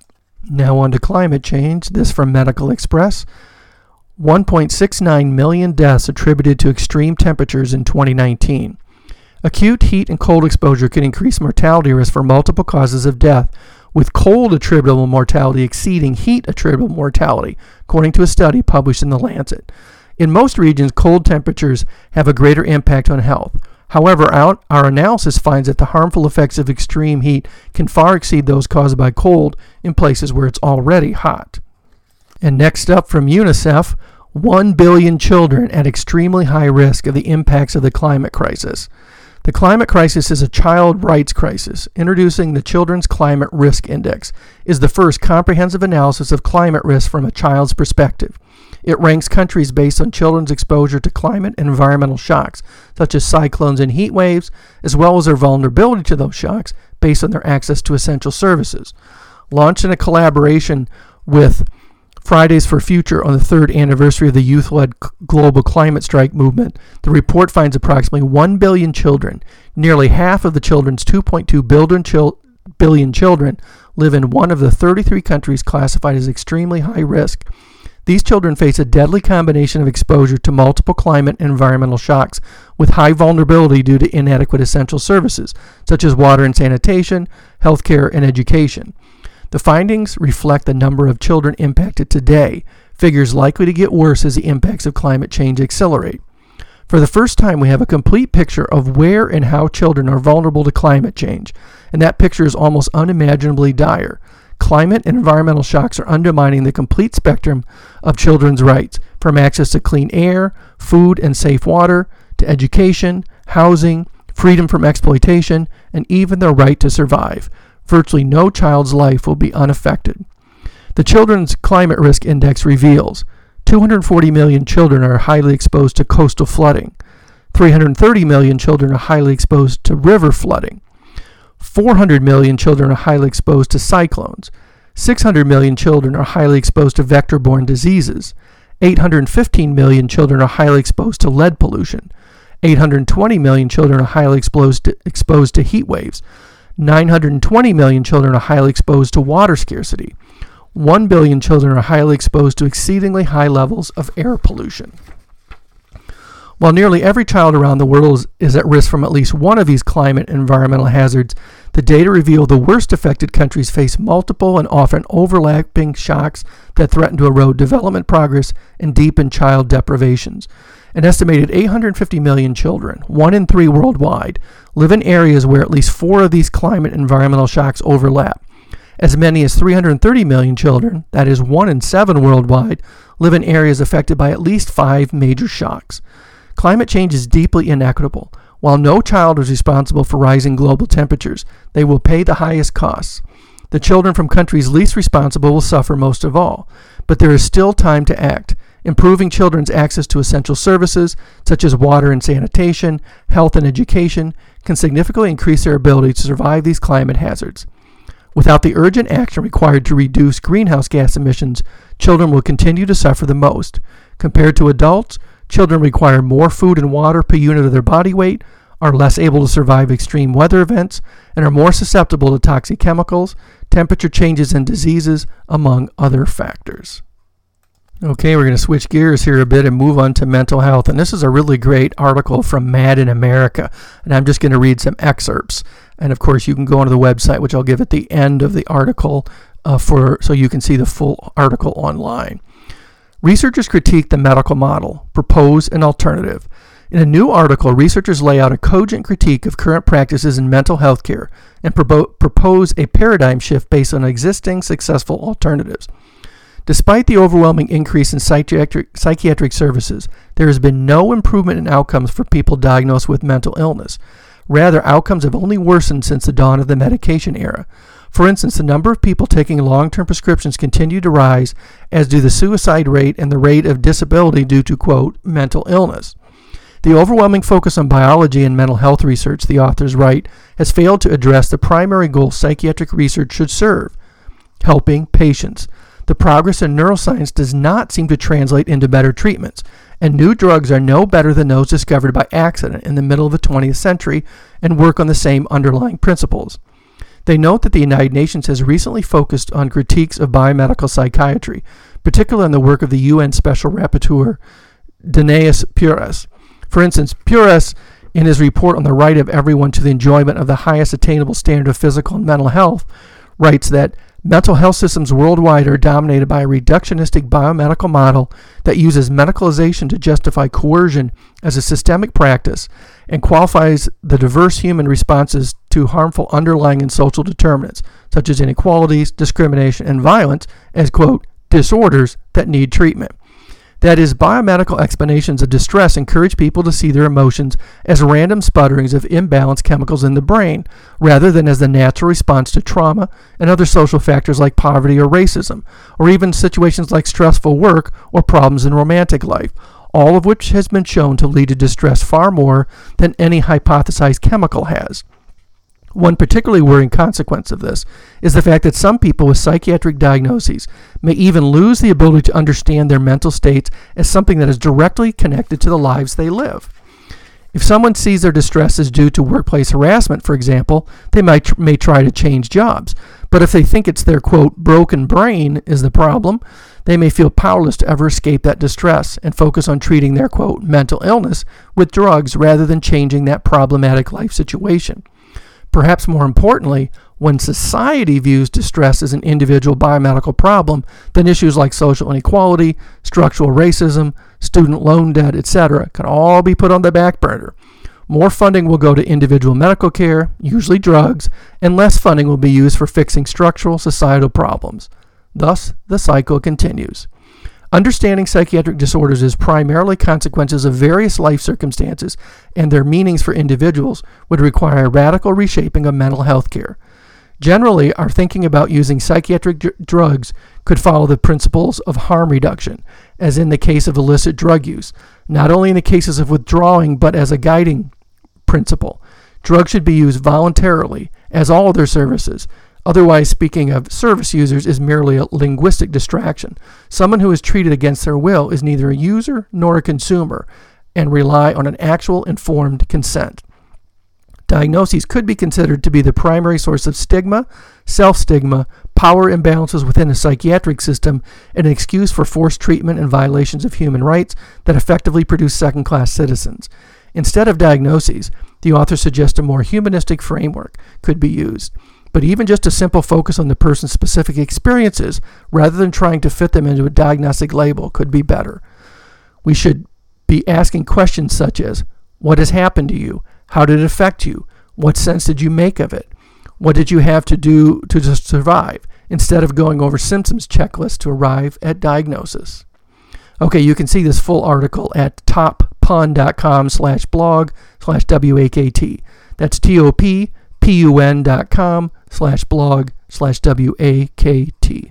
A: Now on to climate change. This from Medical Express. one point six nine million deaths attributed to extreme temperatures in twenty nineteen. Acute heat and cold exposure can increase mortality risk for multiple causes of death, with cold attributable mortality exceeding heat attributable mortality, according to a study published in The Lancet. In most regions, cold temperatures have a greater impact on health. However, our, our analysis finds that the harmful effects of extreme heat can far exceed those caused by cold in places where it's already hot. And next up from UNICEF, one billion children at extremely high risk of the impacts of the climate crisis. The climate crisis is a child rights crisis. Introducing the Children's Climate Risk Index is the first comprehensive analysis of climate risk from a child's perspective. It ranks countries based on children's exposure to climate and environmental shocks, such as cyclones and heat waves, as well as their vulnerability to those shocks based on their access to essential services. Launched in a collaboration with Fridays for Future on the third anniversary of the youth-led global climate strike movement, the report finds approximately one billion children, nearly half of the children's two point two billion, chil- billion children, live in one of the thirty-three countries classified as extremely high risk. These children face a deadly combination of exposure to multiple climate and environmental shocks with high vulnerability due to inadequate essential services, such as water and sanitation, healthcare, and education. The findings reflect the number of children impacted today, figures likely to get worse as the impacts of climate change accelerate. For the first time, we have a complete picture of where and how children are vulnerable to climate change, and that picture is almost unimaginably dire. Climate and environmental shocks are undermining the complete spectrum of children's rights, from access to clean air, food, and safe water, to education, housing, freedom from exploitation, and even their right to survive. Virtually no child's life will be unaffected. The Children's Climate Risk Index reveals two hundred forty million children are highly exposed to coastal flooding, three hundred thirty million children are highly exposed to river flooding, four hundred million children are highly exposed to cyclones, six hundred million children are highly exposed to vector-borne diseases, eight hundred fifteen million children are highly exposed to lead pollution, eight hundred twenty million children are highly exposed to, exposed to heat waves, nine hundred twenty million children are highly exposed to water scarcity, one billion children are highly exposed to exceedingly high levels of air pollution. While nearly every child around the world is, is at risk from at least one of these climate and environmental hazards, the data reveal the worst affected countries face multiple and often overlapping shocks that threaten to erode development progress and deepen child deprivations. An estimated eight hundred fifty million children, one in three worldwide, live in areas where at least four of these climate and environmental shocks overlap. As many as three hundred thirty million children, that is one in seven worldwide, live in areas affected by at least five major shocks. Climate change is deeply inequitable. While no child is responsible for rising global temperatures, they will pay the highest costs. The children from countries least responsible will suffer most of all. But there is still time to act. Improving children's access to essential services, such as water and sanitation, health and education, can significantly increase their ability to survive these climate hazards. Without the urgent action required to reduce greenhouse gas emissions, children will continue to suffer the most. Compared to adults, children require more food and water per unit of their body weight, are less able to survive extreme weather events, and are more susceptible to toxic chemicals, temperature changes, and diseases, among other factors. Okay, we're going to switch gears here a bit and move on to mental health. And this is a really great article from Mad in America. And I'm just going to read some excerpts. And of course, you can go onto the website, which I'll give at the end of the article, uh, for so you can see the full article online. Researchers critique the medical model, propose an alternative. In a new article, researchers lay out a cogent critique of current practices in mental health care and propo- propose a paradigm shift based on existing successful alternatives. Despite the overwhelming increase in psychiatric, psychiatric services, there has been no improvement in outcomes for people diagnosed with mental illness. Rather, outcomes have only worsened since the dawn of the medication era. For instance, the number of people taking long-term prescriptions continue to rise, as do the suicide rate and the rate of disability due to, quote, mental illness. The overwhelming focus on biology and mental health research, the authors write, has failed to address the primary goal psychiatric research should serve: helping patients. The progress in neuroscience does not seem to translate into better treatments, and new drugs are no better than those discovered by accident in the middle of the twentieth century and work on the same underlying principles. They note that the United Nations has recently focused on critiques of biomedical psychiatry, particularly on the work of the U N Special Rapporteur, Dineas Puras. For instance, Puras, in his report on the right of everyone to the enjoyment of the highest attainable standard of physical and mental health, writes that mental health systems worldwide are dominated by a reductionistic biomedical model that uses medicalization to justify coercion as a systemic practice and qualifies the diverse human responses to harmful underlying and social determinants, such as inequalities, discrimination, and violence, as, quote, disorders that need treatment. That is, biomedical explanations of distress encourage people to see their emotions as random sputterings of imbalanced chemicals in the brain, rather than as the natural response to trauma and other social factors like poverty or racism, or even situations like stressful work or problems in romantic life, all of which has been shown to lead to distress far more than any hypothesized chemical has. One particularly worrying consequence of this is the fact that some people with psychiatric diagnoses may even lose the ability to understand their mental states as something that is directly connected to the lives they live. If someone sees their distress as due to workplace harassment, for example, they might tr- may try to change jobs. But if they think it's their, quote, broken brain is the problem, they may feel powerless to ever escape that distress and focus on treating their, quote, mental illness with drugs rather than changing that problematic life situation. Perhaps more importantly, when society views distress as an individual biomedical problem, then issues like social inequality, structural racism, student loan debt, et cetera can all be put on the back burner. More funding will go to individual medical care, usually drugs, and less funding will be used for fixing structural societal problems. Thus, the cycle continues. Understanding psychiatric disorders is primarily consequences of various life circumstances, and their meanings for individuals would require a radical reshaping of mental health care. Generally, our thinking about using psychiatric dr- drugs could follow the principles of harm reduction, as in the case of illicit drug use, not only in the cases of withdrawing, but as a guiding principle. Drugs should be used voluntarily, as all other services. Otherwise, speaking of service users is merely a linguistic distraction. Someone who is treated against their will is neither a user nor a consumer and rely on an actual informed consent. Diagnoses could be considered to be the primary source of stigma, self-stigma, power imbalances within the psychiatric system, and an excuse for forced treatment and violations of human rights that effectively produce second-class citizens. Instead of diagnoses, the author suggests a more humanistic framework could be used. But even just a simple focus on the person's specific experiences, rather than trying to fit them into a diagnostic label, could be better. We should be asking questions such as, what has happened to you? How did it affect you? What sense did you make of it? What did you have to do to survive? instead of going over symptoms checklists to arrive at diagnosis. Okay, you can see this full article at toppun.com slash blog slash W-A-K-T. That's T-O-P-P-U-N dot com slash blog slash W-A-K-T.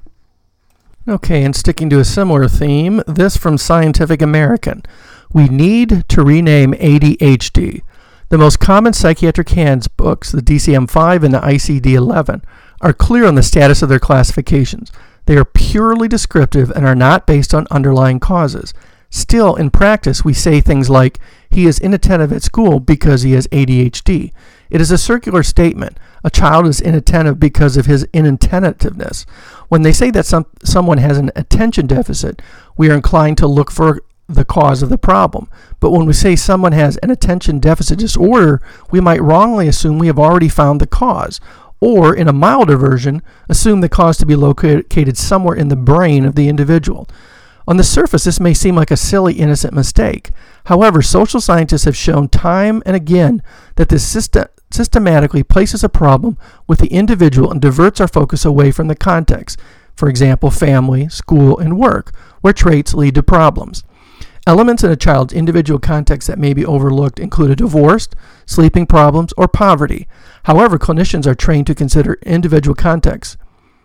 A: Okay, and sticking to a similar theme, this from Scientific American. We need to rename A D H D. The most common psychiatric handbooks, the D C M five and the I C D eleven, are clear on the status of their classifications. They are purely descriptive and are not based on underlying causes. Still, in practice, we say things like, he is inattentive at school because he has A D H D. It is a circular statement. A child is inattentive because of his inattentiveness. When they say that some, someone has an attention deficit, we are inclined to look for the cause of the problem. But when we say someone has an attention deficit disorder, we might wrongly assume we have already found the cause. Or, in a milder version, assume the cause to be located somewhere in the brain of the individual. On the surface, this may seem like a silly, innocent mistake. However, social scientists have shown time and again that this system systematically places a problem with the individual and diverts our focus away from the context. For example, family, school, and work, where traits lead to problems. Elements in a child's individual context that may be overlooked include a divorce, sleeping problems, or poverty. However, clinicians are trained to consider individual contexts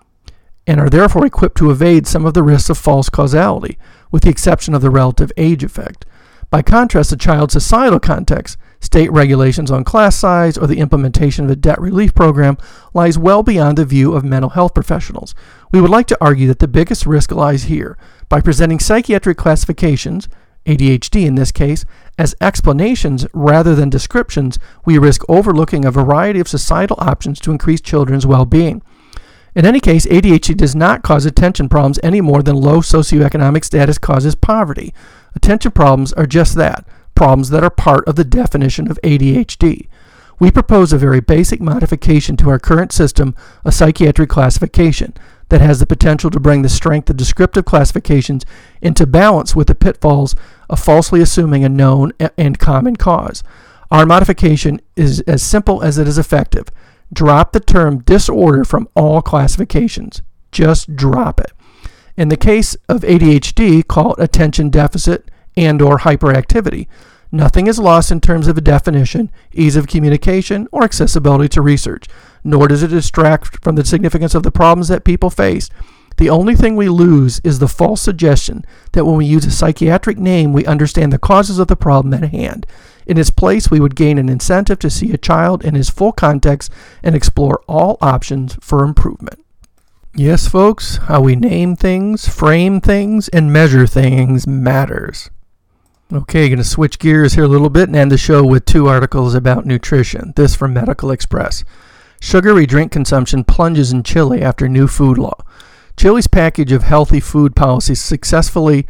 A: and are therefore equipped to evade some of the risks of false causality, with the exception of the relative age effect. By contrast, a child's societal context, state regulations on class size, or the implementation of a debt relief program lies well beyond the view of mental health professionals. We would like to argue that the biggest risk lies here. By presenting psychiatric classifications, A D H D in this case, as explanations rather than descriptions, we risk overlooking a variety of societal options to increase children's well-being. In any case, A D H D does not cause attention problems any more than low socioeconomic status causes poverty. Attention problems are just that, problems that are part of the definition of A D H D. We propose a very basic modification to our current system of psychiatric classification that has the potential to bring the strength of descriptive classifications into balance with the pitfalls of falsely assuming a known and common cause. Our modification is as simple as it is effective. Drop the term disorder from all classifications. Just drop it. In the case of A D H D, call it attention deficit and or hyperactivity. Nothing is lost in terms of a definition, ease of communication, or accessibility to research, nor does it distract from the significance of the problems that people face. The only thing we lose is the false suggestion that when we use a psychiatric name, we understand the causes of the problem at hand. In its place, we would gain an incentive to see a child in his full context and explore all options for improvement. Yes, folks, how we name things, frame things, and measure things matters. Okay, going to switch gears here a little bit and end the show with two articles about nutrition. This from Medical Express. Sugary drink consumption plunges in Chile after new food law. Chile's package of healthy food policies successfully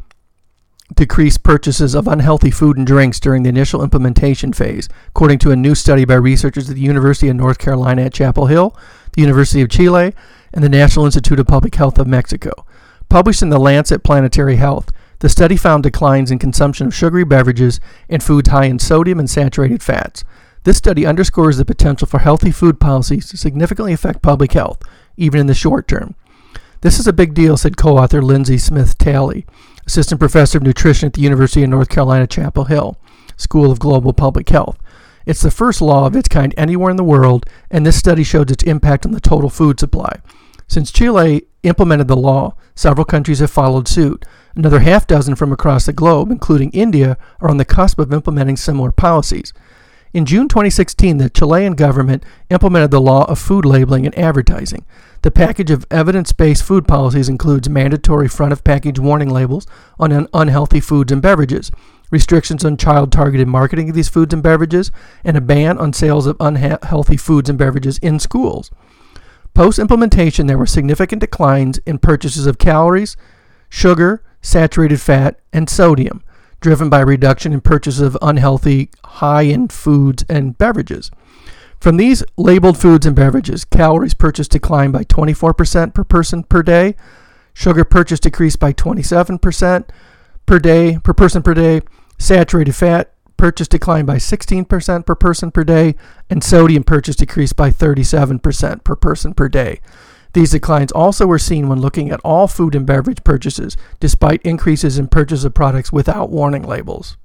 A: decreased purchases of unhealthy food and drinks during the initial implementation phase, according to a new study by researchers at the University of North Carolina at Chapel Hill, the University of Chile, and the National Institute of Public Health of Mexico. Published in the Lancet Planetary Health, the study found declines in consumption of sugary beverages and foods high in sodium and saturated fats. This study underscores the potential for healthy food policies to significantly affect public health, even in the short term. This is a big deal, said co-author Lindsay Smith-Talley, assistant professor of nutrition at the University of North Carolina, Chapel Hill, School of Global Public Health. It's the first law of its kind anywhere in the world, and this study showed its impact on the total food supply. Since Chile implemented the law, several countries have followed suit. Another half dozen from across the globe, including India, are on the cusp of implementing similar policies. In June twenty sixteen, the Chilean government implemented the law of food labeling and advertising. The package of evidence-based food policies includes mandatory front-of-package warning labels on un- unhealthy foods and beverages, restrictions on child-targeted marketing of these foods and beverages, and a ban on sales of unhealthy foods and beverages in schools. Post-implementation, there were significant declines in purchases of calories, sugar, saturated fat, and sodium, driven by a reduction in purchases of unhealthy, high-end foods and beverages. From these labeled foods and beverages, calories purchased declined by twenty-four percent per person per day, sugar purchased decreased by twenty-seven percent per day per person per day, saturated fat purchased declined by sixteen percent per person per day, and sodium purchased decreased by thirty-seven percent per person per day. These declines also were seen when looking at all food and beverage purchases, despite increases in purchase of products without warning labels.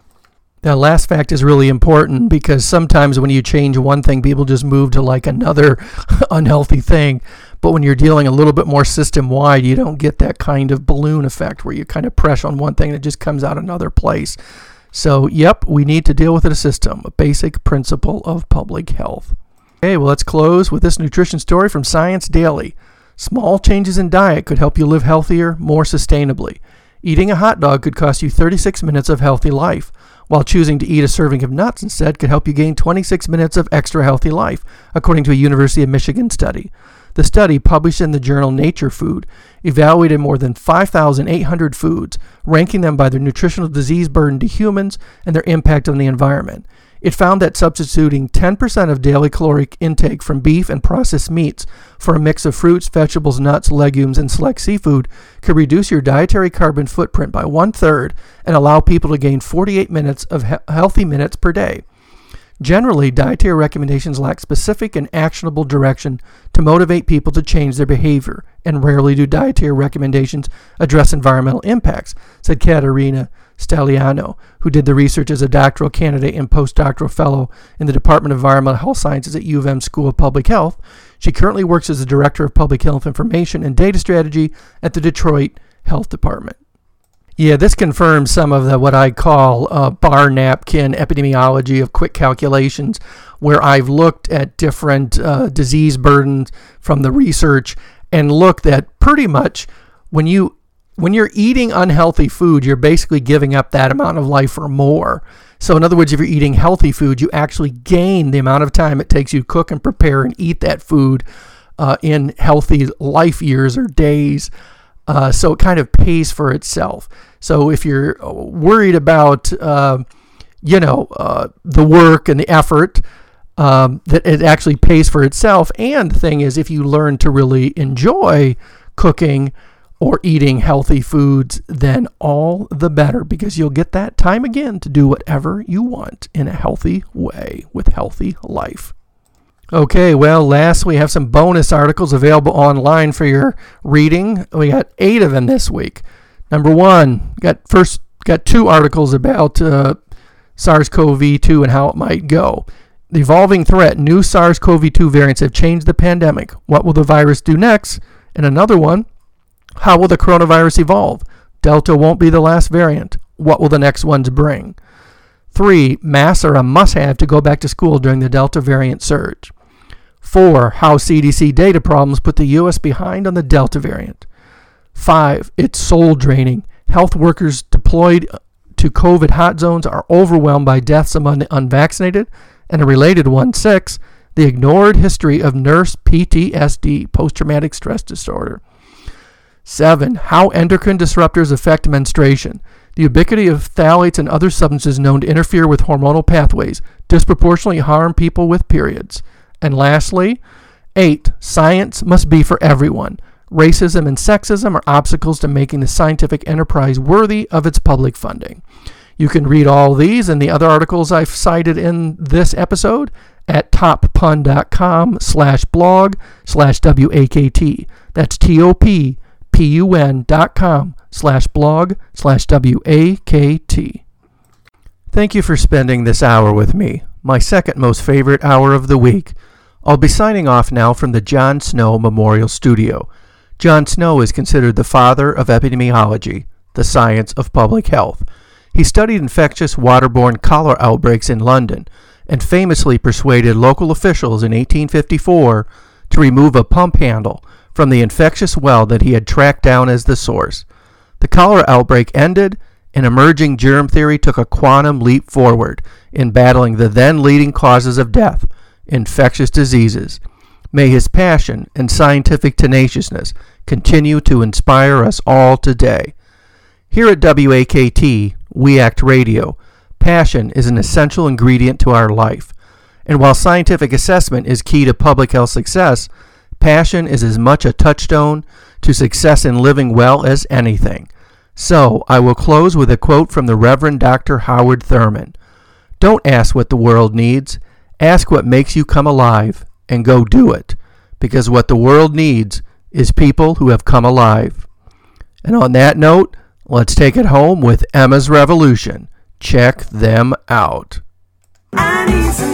A: That last fact is really important because sometimes when you change one thing, people just move to like another unhealthy thing. But when you're dealing a little bit more system-wide, you don't get that kind of balloon effect where you kind of press on one thing and it just comes out another place. So, yep, we need to deal with a system, a basic principle of public health. Okay, well, let's close with this nutrition story from Science Daily. Small changes in diet could help you live healthier, more sustainably. Eating a hot dog could cost you thirty-six minutes of healthy life, while choosing to eat a serving of nuts instead could help you gain twenty-six minutes of extra healthy life, according to a University of Michigan study. The study, published in the journal Nature Food, evaluated more than five thousand eight hundred foods, ranking them by their nutritional disease burden to humans and their impact on the environment. It found that substituting ten percent of daily caloric intake from beef and processed meats for a mix of fruits, vegetables, nuts, legumes, and select seafood could reduce your dietary carbon footprint by one-third and allow people to gain forty-eight minutes of he- healthy minutes per day. Generally, dietary recommendations lack specific and actionable direction to motivate people to change their behavior, and rarely do dietary recommendations address environmental impacts, said Katerina Staliano, who did the research as a doctoral candidate and postdoctoral fellow in the Department of Environmental Health Sciences at U of M School of Public Health. She currently works as the Director of Public Health Information and Data Strategy at the Detroit Health Department. Yeah, this confirms some of the what I call uh, bar napkin epidemiology of quick calculations, where I've looked at different uh, disease burdens from the research and looked at pretty much when you when you're eating unhealthy food, you're basically giving up that amount of life or more. So in other words, if you're eating healthy food, you actually gain the amount of time it takes you to cook and prepare and eat that food uh, in healthy life years or days. Uh, so it kind of pays for itself. So if you're worried about, uh, you know, uh, the work and the effort, um, that it actually pays for itself. And the thing is, if you learn to really enjoy cooking or eating healthy foods, then all the better, because you'll get that time again to do whatever you want in a healthy way with healthy life. Okay, well, last we have some bonus articles available online for your reading. We got eight of them this week. Number one, got first got two articles about uh, SARS-C o V two and how it might go. The evolving threat, new SARS-C o V two variants have changed the pandemic. What will the virus do next? And another one, how will the coronavirus evolve? Delta won't be the last variant. What will the next ones bring? Three, masks are a must-have to go back to school during the Delta variant surge. Four, how C D C data problems put the U S behind on the Delta variant. Five, it's soul-draining. Health workers deployed to COVID hot zones are overwhelmed by deaths among the unvaccinated. And a related one, six, the ignored history of nurse P T S D, post-traumatic stress disorder. Seven, how endocrine disruptors affect menstruation. The ubiquity of phthalates and other substances known to interfere with hormonal pathways disproportionately harm people with periods. And lastly, eight, science must be for everyone. Racism and sexism are obstacles to making the scientific enterprise worthy of its public funding. You can read all these and the other articles I've cited in this episode at toppun.com slash blog slash W-A-K-T. That's T-O-P-P-U-N dot com slash blog slash W-A-K-T. Thank you for spending this hour with me, my second most favorite hour of the week. I'll be signing off now from the John Snow Memorial Studio. John Snow is considered the father of epidemiology, the science of public health. He studied infectious waterborne cholera outbreaks in London and famously persuaded local officials in eighteen fifty-four to remove a pump handle from the infectious well that he had tracked down as the source. The cholera outbreak ended, and emerging germ theory took a quantum leap forward in battling the then leading causes of death, infectious diseases. May his passion and scientific tenaciousness continue to inspire us all today. Here at W A K T, We Act Radio, passion is an essential ingredient to our life. And while scientific assessment is key to public health success, passion is as much a touchstone to success in living well as anything. So, I will close with a quote from the Reverend Doctor Howard Thurman. Don't ask what the world needs. Ask what makes you come alive, and go do it. because what the world needs is people who have come alive. And on that note, let's take it home with Emma's Revolution. Check them out.
C: I need some